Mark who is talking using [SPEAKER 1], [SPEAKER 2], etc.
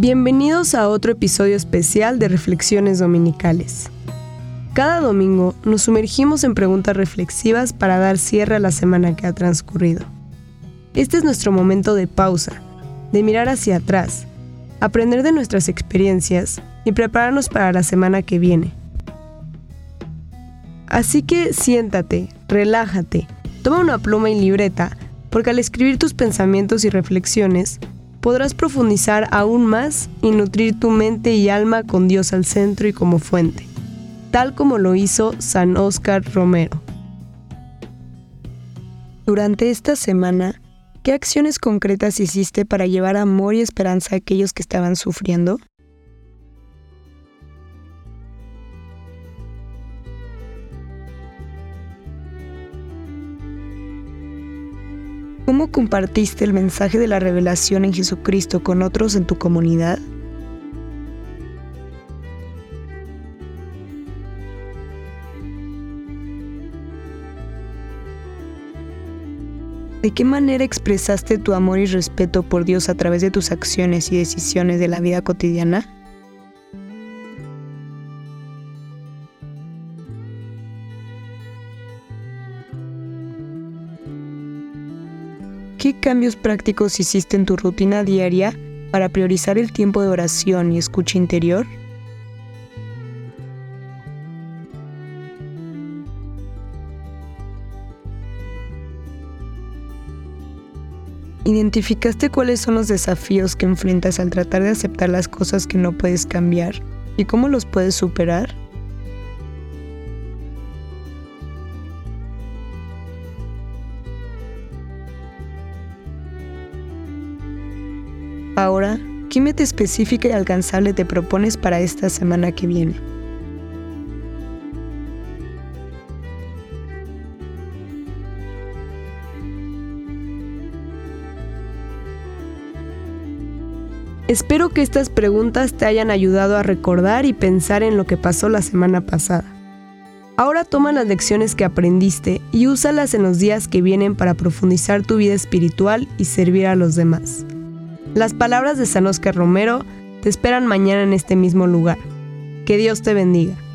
[SPEAKER 1] Bienvenidos a otro episodio especial de Reflexiones Dominicales. Cada domingo nos sumergimos en preguntas reflexivas para dar cierre a la semana que ha transcurrido. Este es nuestro momento de pausa, de mirar hacia atrás, aprender de nuestras experiencias y prepararnos para la semana que viene. Así que siéntate, relájate, toma una pluma y libreta, porque al escribir tus pensamientos y reflexiones, podrás profundizar aún más y nutrir tu mente y alma con Dios al centro y como fuente, tal como lo hizo San Óscar Romero. Durante esta semana, ¿qué acciones concretas hiciste para llevar amor y esperanza a aquellos que estaban sufriendo? ¿Cómo compartiste el mensaje de la revelación en Jesucristo con otros en tu comunidad? ¿De qué manera expresaste tu amor y respeto por Dios a través de tus acciones y decisiones de la vida cotidiana? ¿Qué cambios prácticos hiciste en tu rutina diaria para priorizar el tiempo de oración y escucha interior? ¿Identificaste cuáles son los desafíos que enfrentas al tratar de aceptar las cosas que no puedes cambiar y cómo los puedes superar? Ahora, ¿qué meta específica y alcanzable te propones para esta semana que viene? Espero que estas preguntas te hayan ayudado a recordar y pensar en lo que pasó la semana pasada. Ahora toma las lecciones que aprendiste y úsalas en los días que vienen para profundizar tu vida espiritual y servir a los demás. Las palabras de San Óscar Romero te esperan mañana en este mismo lugar. Que Dios te bendiga.